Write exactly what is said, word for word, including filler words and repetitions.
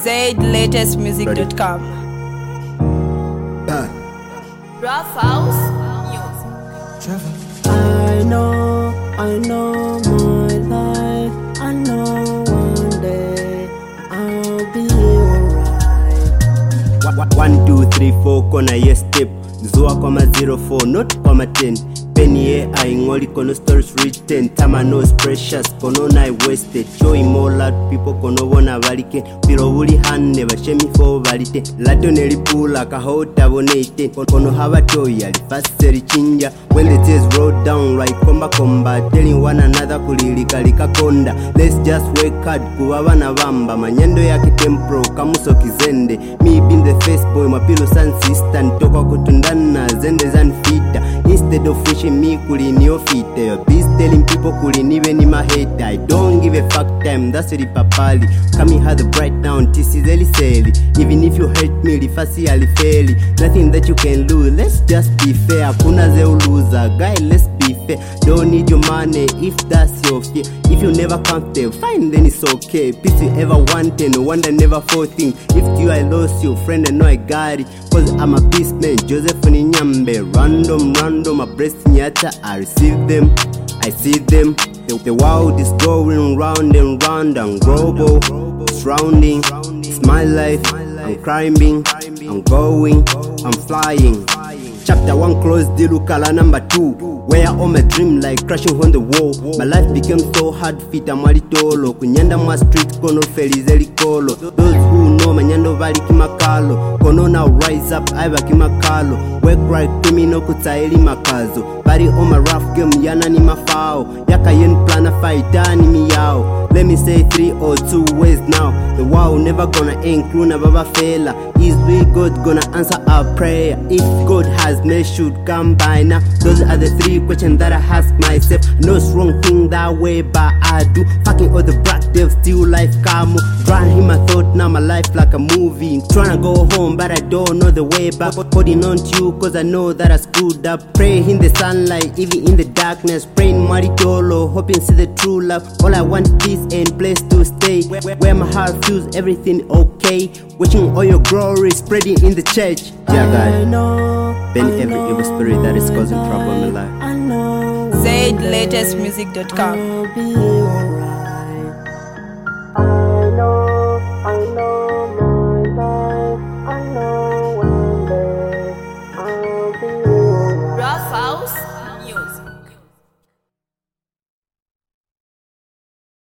zaid latest music dot com. Rough House Music. I know, I know my life. I know one day I'll be alright. One, two, three, four, kona yes step. Zua kwa ma zero four, not kwa ma ten. Penny ye aingoli kono stories written. Tama knows precious, kono na wasted. Show him all out people kono wana valike. Piro wuli hanne vashemi fo valite. Lato neli pula kahota bonete. Kono hava toya li faseri chinja. When the tears roll down right komba komba. Telling one another kulilika lika konda. Let's just work hard kuwa wana vamba. Manyendo yake tempro kamuso kizende. Me being the first boy mapilo san sister. Ntoka kutundana zende zan fita. Instead of wishing me kuli ni ofite. Please telling people kuli niwe ni mahate. I don't give a fuck time, that's the papali. Kami had the bright down, tisi zeli seli. Even if you hurt me, lifasi alifeli. Nothing that you can lose, let's just be fair. Kuna ze uluza, guy let's be fair. Don't need your money if that's your fear. If you never come there, fine then it's okay. Peace you ever wanted, no wonder never thing. If you I lost you, friend I know I got it. Cause I'm a peace man, Joseph Nyambe. Random, random, my breast nyata, I receive them, I see them. The, the world is going round and round and global, surrounding. It's my life, I'm climbing, I'm going, I'm flying. Chapter one closed, Dilukala number two. Where all my dream like crashing on the wall. My life became so hard, fit I'm walitolo. Kunyanda ma street kono felizeli kolo. Those who know manyando vali kimakalo. Kono now rise up, aiva kimakalo. Work right criminal kutaeli makazo. Bari on my rough game, yana ni mafao. Yaka yen plana fighta ni miyao. Let me say three or two ways now. The world never gonna end, crew never fella. Is we God gonna answer our prayer? If God has made should come by now. Those are the three questions that I ask myself. No wrong thing that way, but I do. Fucking all the black devs, still life come. Trying him my thought, now my life like a movie. Trying to go home, but I don't know the way back. Holding on to you, cause I know that I screwed up. Pray in the sunlight, even in the darkness. Praying maritolo, hoping see the true love. All I want is peace and place to stay. Where my heart feels everything okay. Watching all your glory spreading in the church. Yeah, God, bend every evil spirit that is causing trouble in my life. zaid latest music dot com.